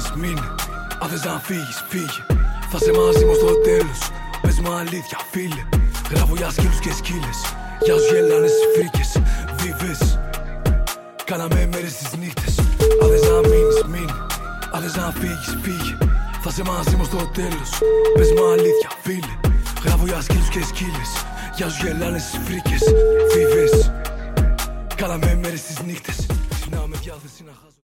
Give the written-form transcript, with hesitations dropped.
μείνε. Αν θες να φύγεις, φύγε. Θα σε μαζί μου στο τέλος. Πες μου αλήθεια, φίλε. Γράφω για σκύλους και σκύλες. Για όσους γελάνε στις φρίκες. Βίβες. Κάναμε μέρες στις νύχτες. Αν θες να μείνεις, μείνε. Αν θες να φύγεις, φύγε. Θα σε μαζί μου στο τέλος. Πες μου αλήθεια, φίλε. Γράφω για σκύλους και σκύλες. Για όσους γελάνε στις φρίκες. Βίβες. Κάναμε μέρες στις νύχτες. Ξυπνάω με διάθεση να χάσω.